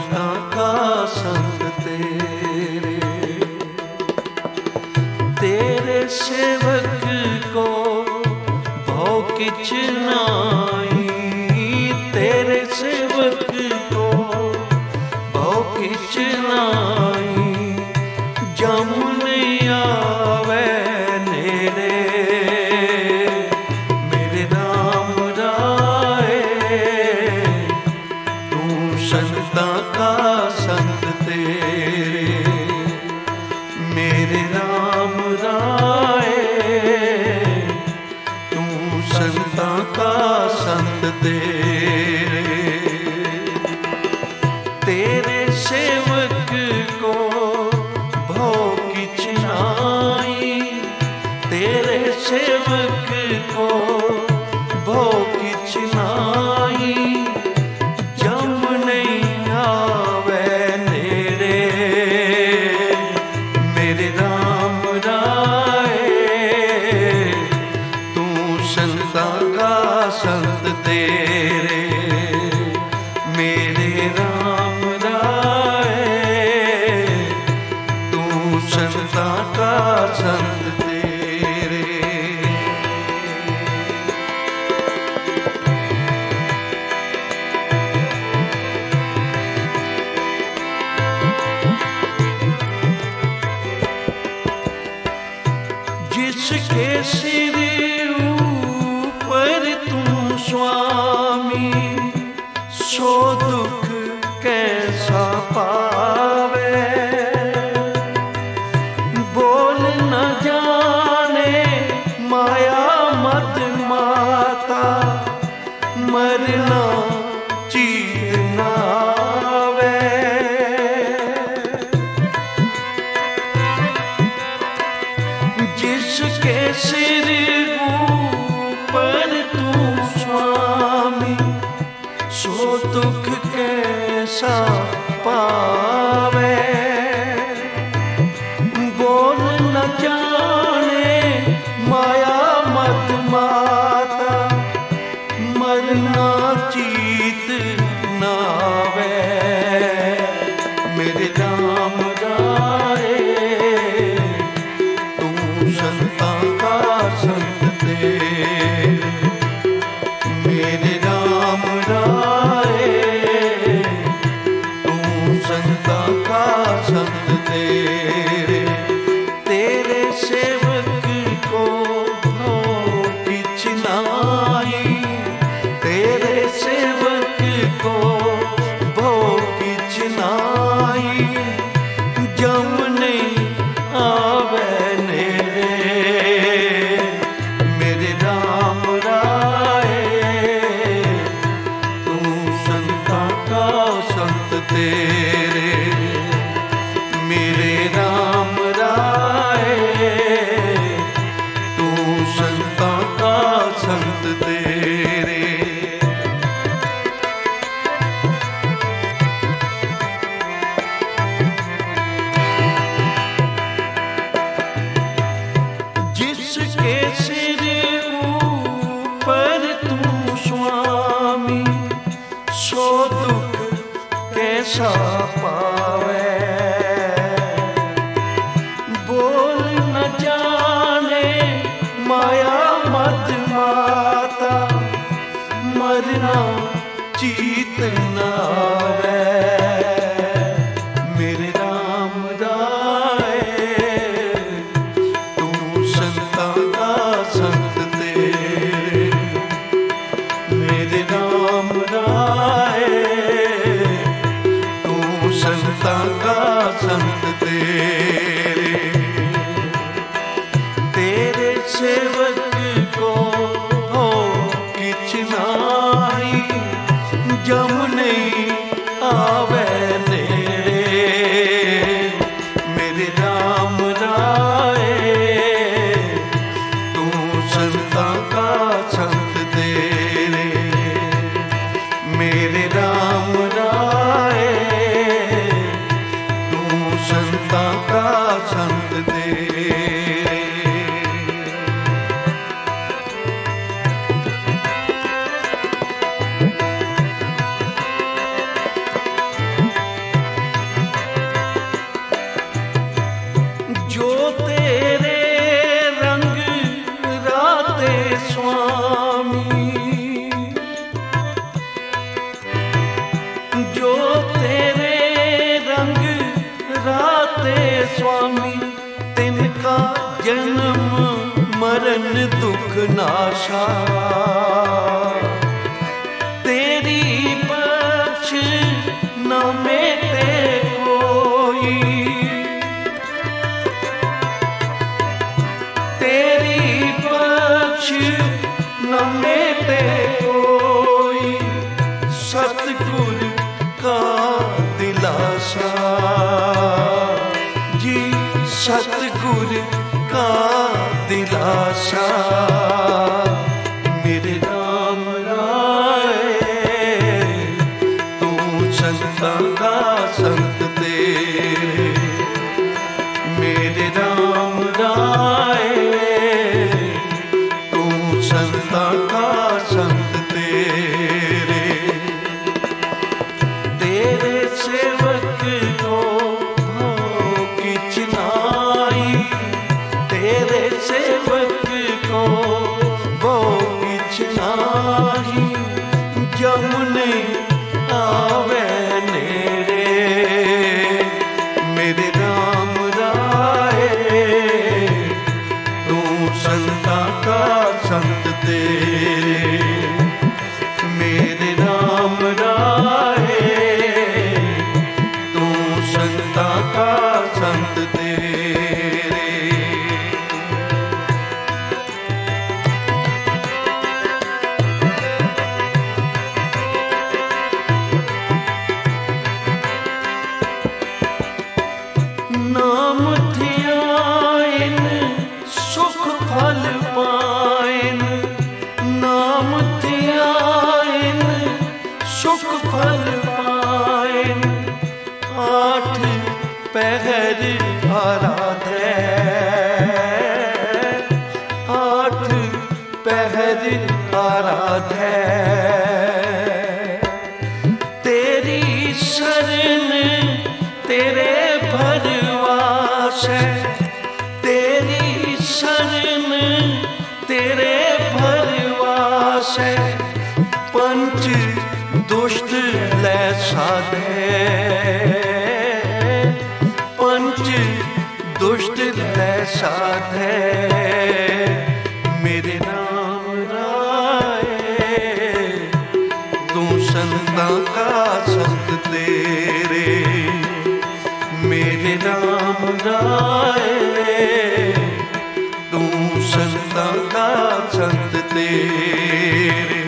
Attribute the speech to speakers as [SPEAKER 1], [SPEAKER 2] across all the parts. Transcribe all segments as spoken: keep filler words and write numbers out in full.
[SPEAKER 1] संतां का संत तेरे। तेरे सेवक को भौ किछ नाई, तेरे सेवक को भौ किछ नाई। जम नहीं आवे नेड़े मेरे राम राय, तू संतां का संत तेरे। मेरे राम राय, तू संतां का संत तेरे। तेरे सेवक को भौ किछ नाई, तेरे सेवक को भौ किछ नाई। जम नहीं आवे नेड़े मेरे राम राय, तू संतां का संत तेरे। मेरे राम राय, तू संतां का संत तेरे। जिसके सिर ऊपर तू स्वामी, सो दुख कैसा पावे। बोल न जाने माया मत माता, मरना चीर न आवे। जिसके सिर ऊपर तू स्वामी, सो दुख कैसा पावे। बोल न जाने माया मत माता, मरना चीत न आवे। मेरे राम राय, तू संतां का संत तेरे। मेरे राम राय, तू संतां का संत तेरे। तेरे सेवक को भौ किछ नाई, तेरे सेवक को भौ किछ नाई। जम नहीं आवे नेड़े मेरे राम राय, तू संतां का संत तेरे। मेरे राम राय, तू संतां का संत तेरे। जिसके सिर ऊपर तू स्वामी, सो दुख कैसा पावे। बोल न जाने माया मत माता, मरना चीत न आवे। मेरे राम राय, तू संतां का संत तेरे। मेरे राम राय, तू संतां का संत तेरे। तेरे सेवक को भौ किछ नाई, जम नहीं आवे नेड़े मेरे राम राय, तू संतां का संत तेरे। मेरे राम राय, तू संतां का संत तेरे। स्वामी तिनका जन्म मरण दुख नाशा। तेरी बख्श न मेटे कोई, तेरी बख्श न मेटे कोई, सतगुर का दिलासा जी, सतगुर का दिलासा। मेरे राम राय तू संता का संत तेरे, मेरे राम राय तू संता का संत तेरे। तेरे सेवक को भाव किछ नाई, तेरे सेवक को भाव किछ नाई, जमुने आवे नेरे। मेरे राम राय तू संता का संत तेरे, मेरे राम राय तू संता का संत तेरे। नाम ध्यान सुख फल पाइन, नाम ध्यान सुख फल पाइन, आठ पहर आराधे, आठ पहर आराधे। तेरी शरण तेरे भरवास है, तेरी शरण तेरे भरवास है, पंच दुष्ट ले साधे, पंच दुष्ट ले साधे। मेरे राम राय तू संता का संत तेरे, मेरे राम राय तू संता का संत तेरे।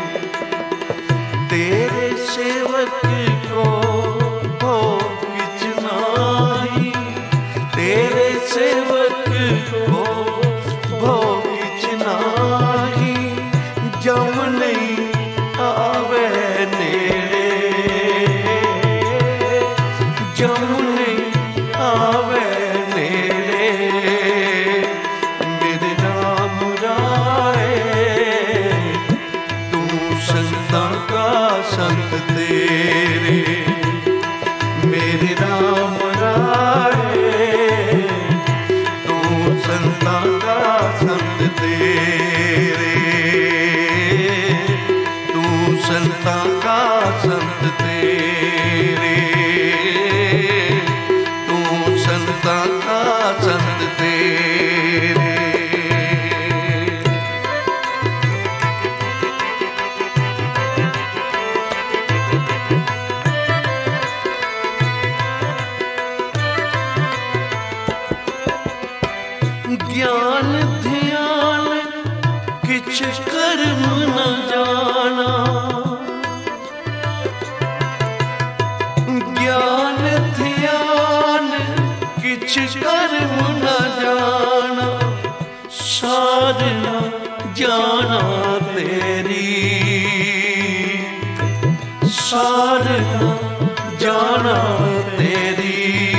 [SPEAKER 1] तेरे सेवक को भोग किछ नाई, तेरे सेवक को भोग किछ नाई, जमुने आवे नेरे, जमुने आवे नेरे। मेरे राम राय तू संता का संत तेरे, मेरे राम राय तू संता का संत तेरे, तू संता का संत तेरे, तू संता का संत तेरे। ज्ञान ध्यान किछ कर्म न जाना, ज्ञान ध्यान किछ कर्म न जाना, सार न जाना तेरी, सार न जाना तेरी।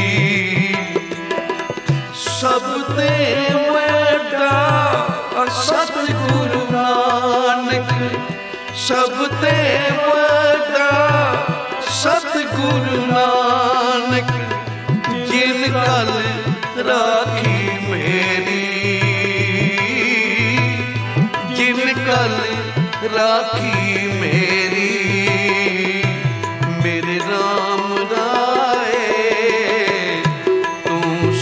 [SPEAKER 1] सब ते वड्डा सतगुरु नानक, सब ते वड्डा सतगुरु नानक, जिन कल राखी मेरी, जिन कल राखी मेरी। मेरे राम राय तू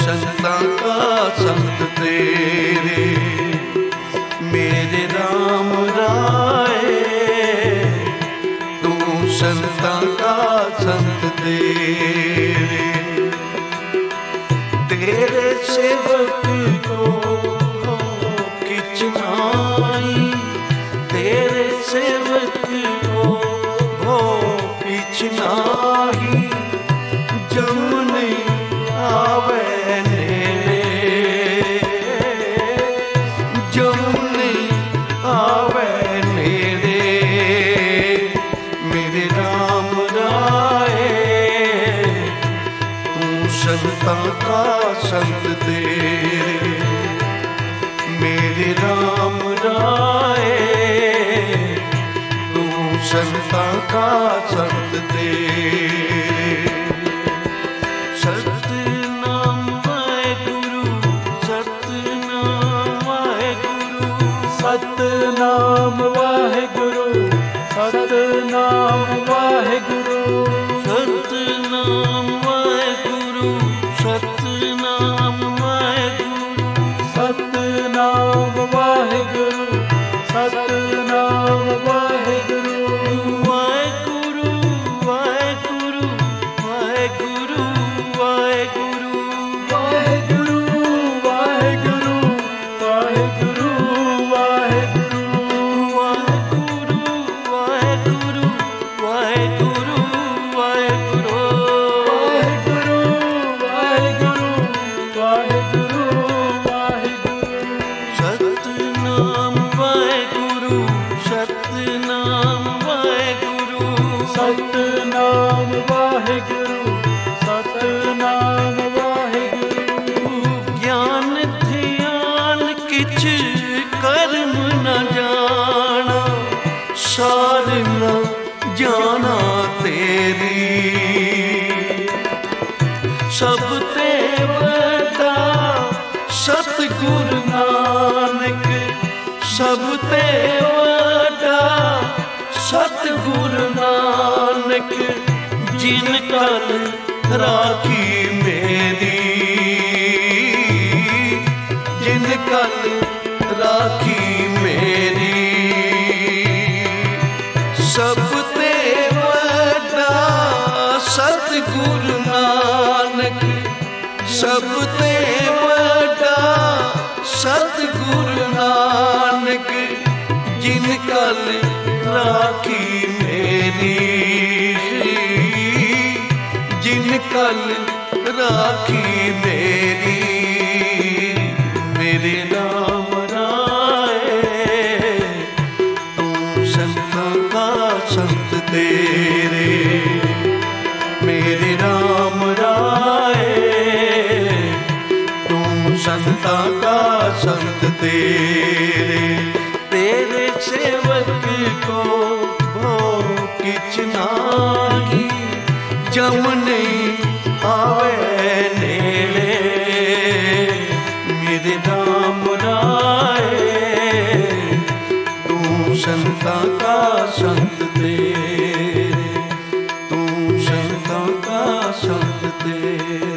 [SPEAKER 1] संत तेरे। मेरे राम राय तू संता का संत तेरे। तेरे सेवक को किछ नाई, तेरे सेवक को हो किछ नाही। जम नहीं आवे नेड़े, जम नहीं आवे नेड़े। मेरे राम राय तू संता का संत तेरे। मेरे राम राय तू संता का संत तेरे। सतनाम वाहेगुरु, सतनाम वाहेगुरु,
[SPEAKER 2] सतनाम वाहेगुरु, सतनाम वाहेगुरु,
[SPEAKER 1] सतनाम वाहेगुरु, सतनाम वाहेगुरु,
[SPEAKER 2] सतनाम वाहेगुरु, सतनाम वाहेगुरु।
[SPEAKER 1] वाहेगुरु वाहेगुरु वाहेगुरु वाहेगुरु
[SPEAKER 2] वाहेगुरु वाहेगुरु वाहेगुरु वाहेगुरु
[SPEAKER 1] वाहेगुरु वाहेगुरु वाहेगुरु वाहेगुरु
[SPEAKER 2] वाहेगुरु वाहेगुरु वाहेगुरु।
[SPEAKER 1] सतनाम वाहेगुरु, सतनाम वाहेगुरु,
[SPEAKER 2] सतनाम वाहेगुरु, सतनाम वाहेगुरु।
[SPEAKER 1] ज्ञान ध्यान किछ कर्म न जाना, सार न जाना तेरी। सब ते बड़ा सतगुरु नानक, सब ते बड़ा सतगुरु नानक। जिन कल राखी मेरी, जिन कल राखी मेरी। सब ते बड़ा सतगुरु नानक, सब ते बड़ा सतगुरु नानक। जिन कल राखी मेरी, जिन कल राखी मेरी। मेरे राम राय तू संता का संत तेरे। मेरे राम राय तू संता का संत तेरे। तेरे सेवक को भो किछ नाही, जम नहीं आवे नेड़े। मेरे राम राय तू संता का संत तेरे, तू संता का संत तेरे।